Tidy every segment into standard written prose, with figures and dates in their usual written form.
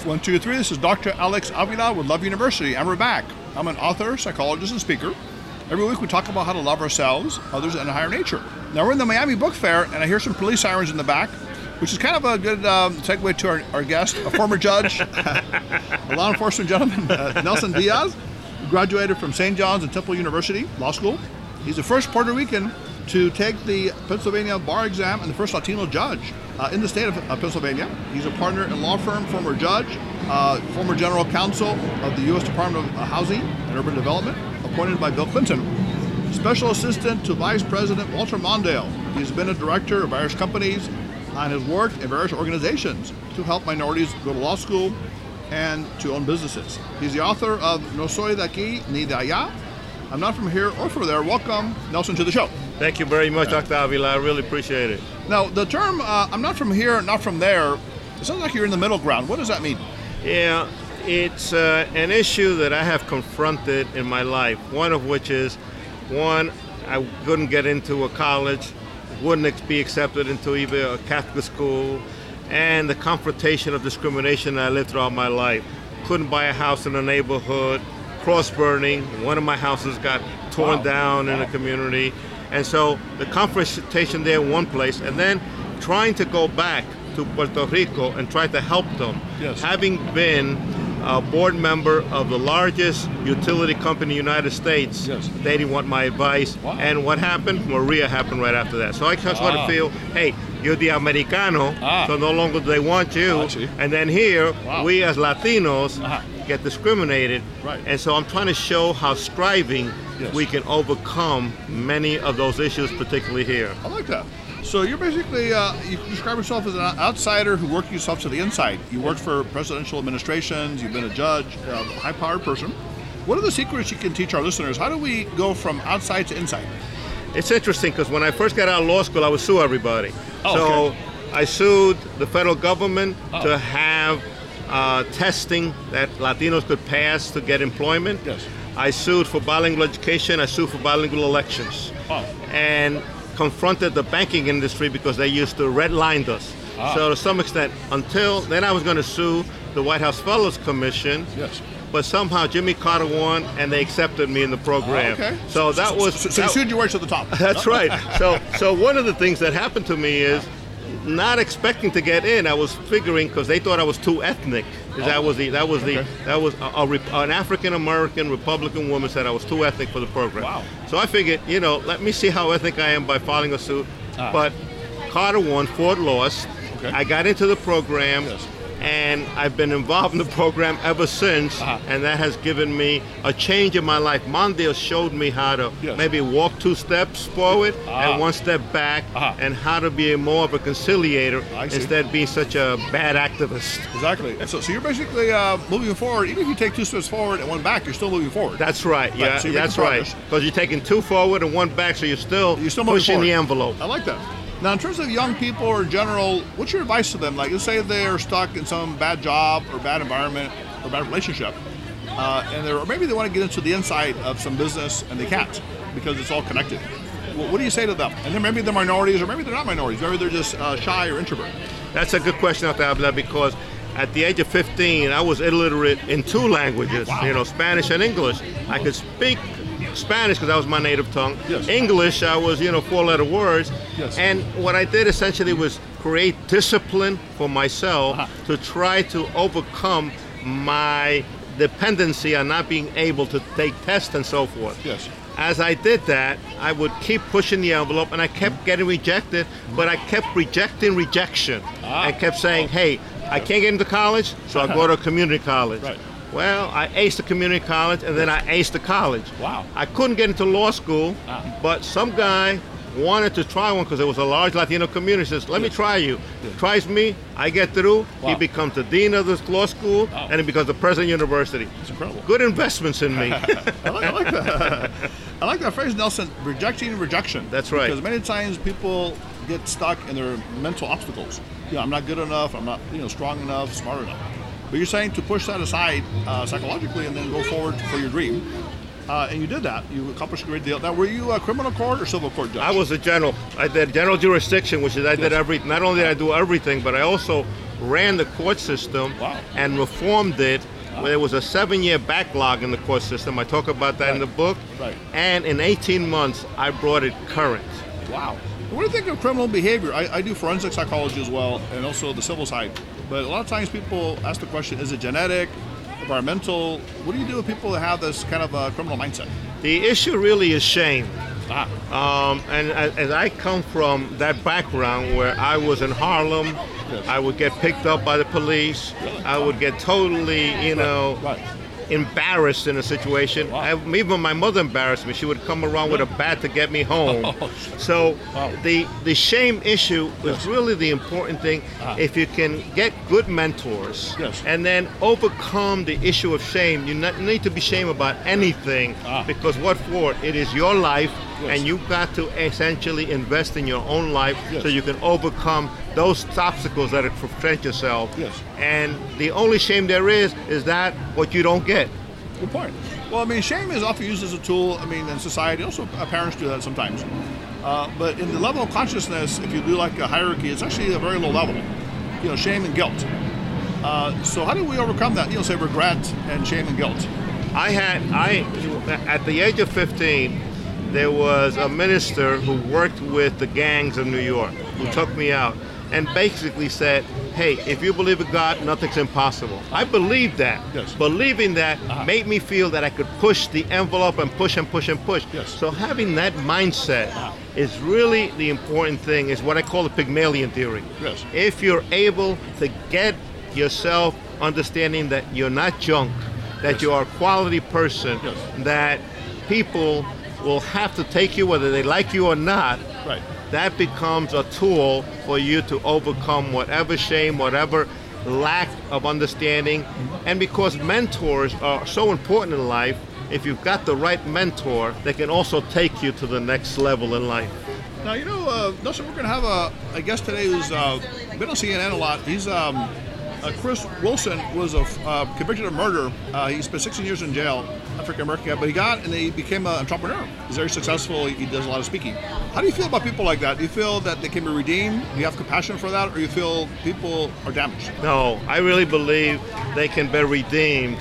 One, two, three. This is Dr. Alex Avila with Love University, and we're back. I'm an author, psychologist, and speaker. Every week we talk about how to love ourselves, others, and higher nature. Now we're in the Miami Book Fair, and I hear some police sirens in the back, which is kind of a good segue to our guest, a former judge, a law enforcement gentleman, Nelson Diaz, who graduated from St. John's and Temple University Law School. He's the first Puerto Rican to take the Pennsylvania bar exam and the first Latino judge in the state of Pennsylvania. He's a partner in law firm, former judge, former general counsel of the U.S. Department of Housing and Urban Development, appointed by Bill Clinton. Special assistant to Vice President Walter Mondale. He's been a director of various companies and has worked in various organizations to help minorities go to law school and to own businesses. He's the author of No Soy de Aquí ni de Allá. I'm not from here or from there. Welcome, Nelson, to the show. Thank you very much, Dr. Avila. I really appreciate it. Now, the term I'm not from here, not from there, it sounds like you're in the middle ground. What does that mean? Yeah, it's an issue that I have confronted in my life. One of which is, one, I couldn't get into a college, wouldn't be accepted into either a Catholic school, and the confrontation of discrimination that I lived throughout my life. Couldn't buy a house in the neighborhood, cross-burning. One of my houses got torn down in the community. And so the confrontation there in one place, and then trying to go back to Puerto Rico and try to help them. Yes. Having been a board member of the largest utility company in the United States, yes, they didn't want my advice. Wow. And what happened? Maria happened right after that. So I just want to feel, hey, you're the Americano, so no longer do they want you. And then here, we as Latinos get discriminated. Right. And so I'm trying to show how striving we can overcome many of those issues, particularly here. I like that. So you're basically, you describe yourself as an outsider who worked yourself to the inside. You worked for presidential administrations, you've been a judge, a high-powered person. What are the secrets you can teach our listeners? How do we go from outside to inside? It's interesting because when I first got out of law school, I would sue everybody. I sued the federal government to have testing that Latinos could pass to get employment. Yes. I sued for bilingual education. I sued for bilingual elections. And confronted the banking industry because they used to redline us. So to some extent, until then I was going to sue the White House Fellows Commission. Yes. But somehow Jimmy Carter won, and they accepted me in the program. Okay. So that was... So you sued your way to the top. That's right. So one of the things that happened to me is not expecting to get in. I was figuring because they thought I was too ethnic. That was an African American Republican woman said I was too ethnic for the program. Wow. So I figured, let me see how ethnic I am by filing a suit. But Carter won, Ford lost. Okay. I got into the program. Yes. And I've been involved in the program ever since, and that has given me a change in my life. Mondale showed me how to maybe walk 2 steps forward and 1 step back, and how to be more of a conciliator instead of being such a bad activist. Exactly. So you're basically moving forward. Even if you take 2 steps forward and 1 back, you're still moving forward. That's right. Yeah, so that's right. Because you're taking 2 forward and 1 back, so you're still pushing the envelope. I like that. Now, in terms of young people or general, what's your advice to them? Like, let's say they're stuck in some bad job or bad environment or bad relationship, or maybe they want to get into the inside of some business and they can't because it's all connected. What do you say to them? And then maybe they're minorities, or maybe they're not minorities. Maybe they're just shy or introvert. That's a good question, Dr. Avila, because at the age of 15, I was illiterate in 2 languages, Spanish and English. I could speak Spanish because that was my native tongue. Yes. English, I was, 4-letter words. Yes. And what I did essentially was create discipline for myself to try to overcome my dependency on not being able to take tests and so forth. Yes. As I did that, I would keep pushing the envelope, and I kept getting rejected, but I kept rejecting rejection. I kept saying, hey, I can't get into college, so I'll go to a community college. Right. Well, I aced the community college, and then I aced the college. Wow. I couldn't get into law school, but some guy wanted to try one because there was a large Latino community. He says, let me try you. Tries me, I get through. He becomes the dean of this law school, and he becomes the president of the university. It's incredible. Good investments in me. I like that. I like that phrase, Nelson, rejecting rejection. That's right. Because many times people get stuck in their mental obstacles. I'm not good enough, I'm not strong enough, smart enough. But you're saying to push that aside psychologically and then go forward for your dream. And you did that. You accomplished a great deal. Now, were you a criminal court or civil court judge? I was a general. I did general jurisdiction, which is I did everything. Not only did I do everything, but I also ran the court system Wow. and reformed it. There was a 7-year backlog in the court system. I talk about that in the book. Right. And in 18 months, I brought it current. Wow. What do you think of criminal behavior? I do forensic psychology as well, and also the civil side. But a lot of times people ask the question, is it genetic, environmental? What do you do with people that have this kind of criminal mindset? The issue really is shame. Ah, And as I come from that background where I was in Harlem, Yes. I would get picked up by the police. Really? I would get totally, right. embarrassed in a situation. Wow. Even my mother embarrassed me. She would come around with a bat to get me home. Oh, So wow. the shame issue Yes. is really the important thing. Ah. If you can get good mentors Yes. and then overcome the issue of shame, you not need to be ashamed about anything Ah. because what for? It is your life. Yes. And you've got to essentially invest in your own life Yes. so you can overcome those obstacles that prevent yourself. Yes. And the only shame there is that what you don't get. Good point. Well, I mean, shame is often used as a tool, in society. Also, parents do that sometimes. But in the level of consciousness, if you do like a hierarchy, it's actually a very low level. Shame and guilt. So how do we overcome that? Say regret and shame and guilt. At the age of 15, there was a minister who worked with the gangs of New York who took me out and basically said, hey, if you believe in God, nothing's impossible. I believed that. Yes. Believing that made me feel that I could push the envelope and push and push and push. Yes. So having that mindset is really the important thing, is what I call the Pygmalion theory. Yes. If you're able to get yourself understanding that you're not junk, that Yes. you are a quality person, Yes. that people will have to take you whether they like you or not, Right. that becomes a tool for you to overcome whatever shame, whatever lack of understanding. And because mentors are so important in life, if you've got the right mentor, they can also take you to the next level in life. Now, Nelson, we're going to have a guest today who's been on CNN a lot. He's Chris Wilson was convicted of murder. He spent 16 years in jail, African American, but he became an entrepreneur. He's very successful. He does a lot of speaking. How do you feel about people like that? Do you feel that they can be redeemed? Do you have compassion for that, or you feel people are damaged? No, I really believe they can be redeemed.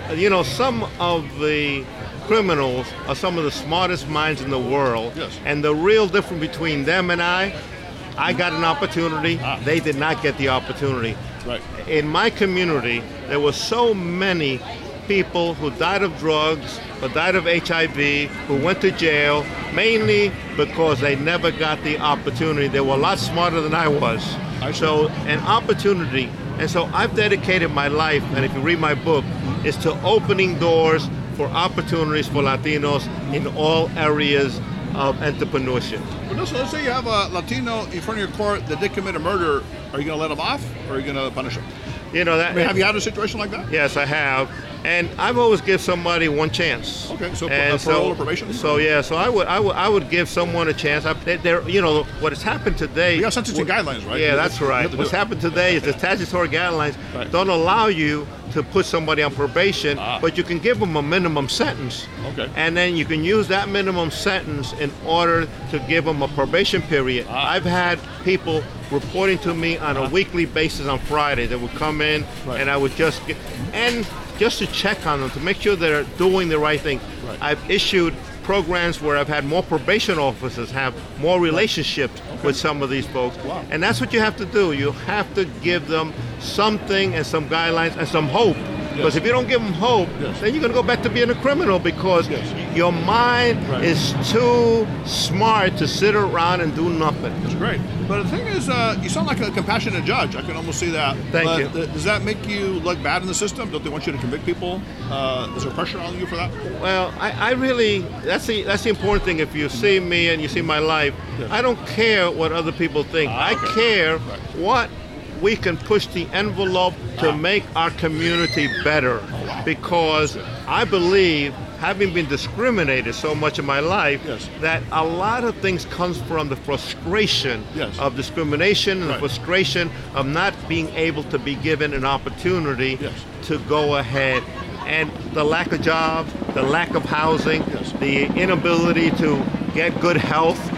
Some of the criminals are some of the smartest minds in the world. Yes. And the real difference between them and I got an opportunity. They did not get the opportunity. Right. In my community, there were so many people who died of drugs or died of HIV, who went to jail, mainly because they never got the opportunity. They were a lot smarter than I was. So an opportunity. And so I've dedicated my life, and if you read my book, is to opening doors for opportunities for Latinos in all areas of entrepreneurship. Well, so let's say you have a Latino in front of your court that did commit a murder. Are you going to let him off, or are you going to punish him? Have you had a situation like that? Yes, I have. And I've always give somebody one chance. Okay, so And parole or probation? So I would give someone a chance. What has happened today. You got sentencing guidelines, right? Yeah, You that's have right. to do What's it. happened today is the statutory guidelines Right. don't allow you to put somebody on probation, but you can give them a minimum sentence. Okay. And then you can use that minimum sentence in order to give them a probation period. I've had people reporting to me on a weekly basis on Friday that would come in, Right. and I would just to check on them to make sure they're doing the right thing. Right. I've issued programs where I've had more probation officers have more relationships with some of these folks. Wow. And that's what you have to do. You have to give them something and some guidelines and some hope. Because if you don't give them hope, Yes. then you're going to go back to being a criminal because Yes. your mind Right. is too smart to sit around and do nothing. That's great. But the thing is, you sound like a compassionate judge. I can almost see that. Thank but you. Does that make you look bad in the system? Don't they want you to convict people? Is there pressure on you for that? Well, I really, that's the important thing. If you see me and you see my life, Yes. I don't care what other people think. I okay. care Right. what we can push the envelope to make our community better. Because I believe, having been discriminated so much in my life, Yes. that a lot of things comes from the frustration Yes. of discrimination and Right. the frustration of not being able to be given an opportunity Yes. to go ahead. And the lack of jobs, the lack of housing, Yes. the inability to get good health,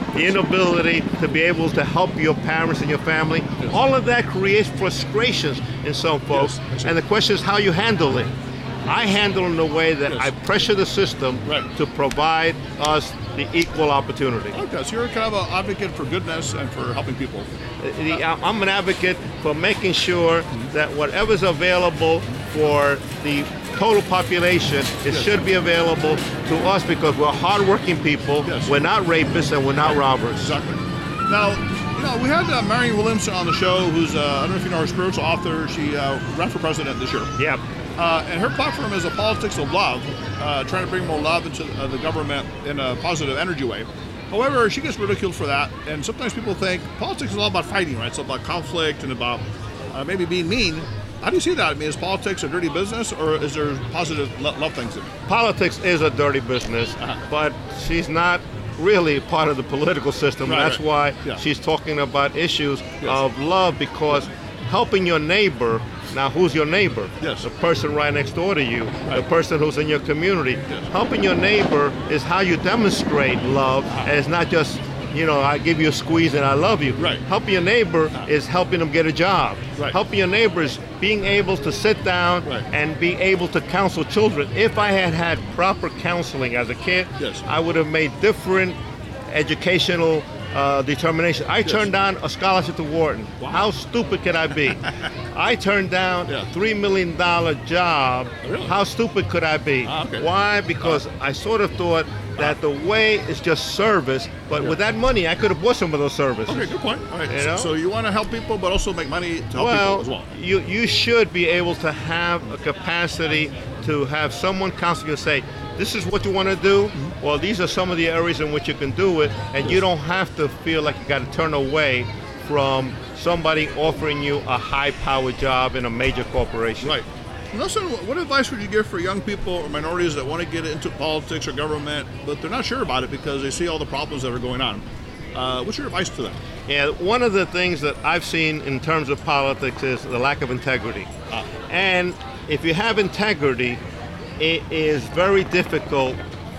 the inability to be able to help your parents and your family. Yes. All of that creates frustrations in some folks. Yes. And the question is how you handle it. I handle it in a way that Yes. I pressure the system Right. to provide us the equal opportunity. Okay, so you're kind of an advocate for goodness and for helping people. I'm an advocate for making sure that whatever's available for the total population, it Yes. should be available to us because we're hardworking people. Yes. We're not rapists and we're not robbers. Exactly. Now, we had Marianne Williamson on the show, who's, I don't know if you know her, spiritual author. She ran for president this year. Yeah. And her platform is a politics of love, trying to bring more love into the government in a positive energy way. However, she gets ridiculed for that, and sometimes people think politics is all about fighting, right? It's all about conflict and about maybe being mean. How do you see that? I mean, is politics a dirty business, or is there positive love things in it? Politics is a dirty business, but she's not really part of the political system. Right, That's right. why Yeah. she's talking about issues Yes. of love, because helping your neighbor. Now, who's your neighbor? Yes. The person right next door to you, the Right. person who's in your community. Yes. Helping your neighbor is how you demonstrate love, and it's not just, I give you a squeeze and I love you. Right. Helping your neighbor is helping them get a job. Right. Helping your neighbor is being able to sit down Right. and be able to counsel children. If I had had proper counseling as a kid, Yes. I would have made different educational determination. I turned down a scholarship to Wharton. Wow. How stupid could I be? I turned down Yeah. a $3 million job. Really? How stupid could I be? Okay. Why? Because I sort of thought that the way is just service, but with that money, I could have bought some of those services. Okay, good point. All right. You know? So you want to help people, but also make money to help people as well. You should be able to have a capacity to have someone counsel you and say, this is what you want to do, Mm-hmm. well, these are some of the areas in which you can do it, and you don't have to feel like you got to turn away from somebody offering you a high-powered job in a major corporation. Right. Nelson, what advice would you give for young people or minorities that want to get into politics or government, but they're not sure about it because they see all the problems that are going on? What's your advice to them? Yeah, one of the things that I've seen in terms of politics is the lack of integrity. And if you have integrity, it is very difficult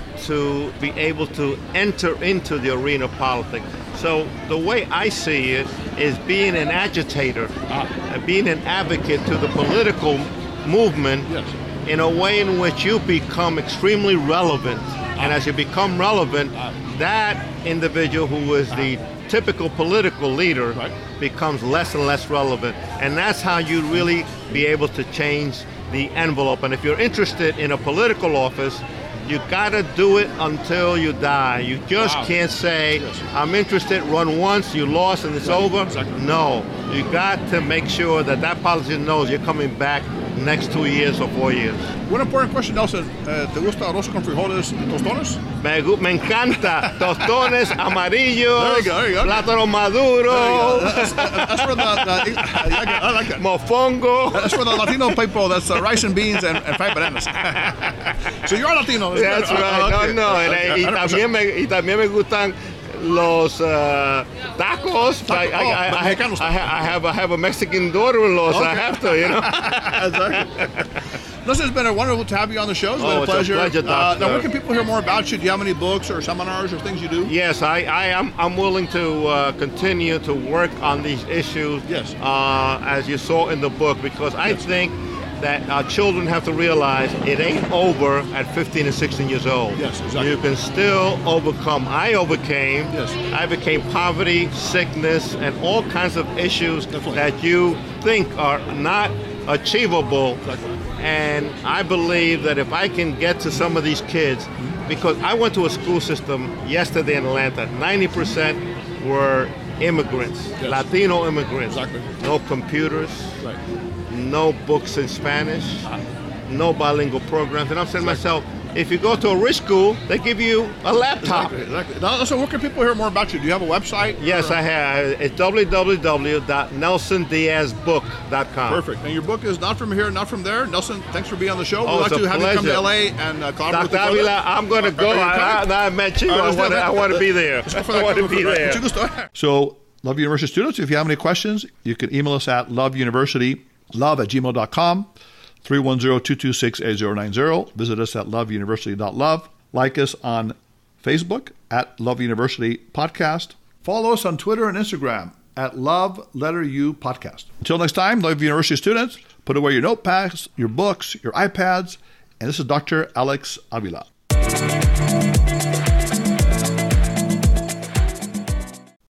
to be able to enter into the arena of politics. So the way I see it is being an agitator, being an advocate to the political movement Yes. in a way in which you become extremely relevant. And as you become relevant, that individual who is the typical political leader Right. becomes less and less relevant. And that's how you really be able to change the envelope. And if you're interested in a political office, you gotta do it until you die. You just Wow. can't say, Yes. I'm interested, run once, you lost and it's over. Exactly. No, you got to make sure that that politician knows you're coming back next 2 years or 4 years. One important question, Nelson. ¿Te gusta arroz con frijoles y tostones? Me encanta tostones amarillos, There you go, there you go. plátano maduro, That's for I like that. mofongo. That's for the Latino people. That's rice and beans and fried bananas. So you're Latino. That's right. Okay. Y 100%. también me gustan los tacos. Mexicanos. I have a Mexican daughter-in-law, so I Okay. have to, Exactly. Listen, it's been a wonderful to have you on the show. It's been a It's a pleasure. pleasure, Doctor. Now, where can people hear more about you? Do you have any books or seminars or things you do? Yes, I'm willing to continue to work on these issues. Yes. As you saw in the book, because I think that our children have to realize it ain't over at 15 and 16 years old. Yes, exactly. You can still overcome. I overcame. Yes. I became poverty, sickness, and all kinds of issues Definitely. that you think are not achievable. Exactly. And I believe that if I can get to some of these kids, because I went to a school system yesterday in Atlanta, 90% were immigrants, Yes. Latino immigrants. Exactly. No computers, Right. no books in Spanish, no bilingual programs. And I'm saying to myself, if you go to a rich school, they give you a laptop. Exactly. Now, so where can people hear more about you? Do you have a website? Yes, I have. It's www.nelsondiazbook.com. Perfect. And your book is Not From Here, Not From There. Nelson, thanks for being on the show. Oh, We'd it's like a to have you come to pleasure. LA and collaborate with Dr. us. Avila, I'm going to go. Are you coming? I met you. I understand I that. want to be there. I want to be there. So, Love University students, if you have any questions, you can email us at loveuniversitylove@gmail.com, 310-226-8090. Visit us at loveuniversity.love. Like us on Facebook at Love University Podcast. Follow us on Twitter and Instagram at Love Letter U Podcast. Until next time, Love University students, put away your notepads, your books, your iPads, and this is Dr. Alex Avila.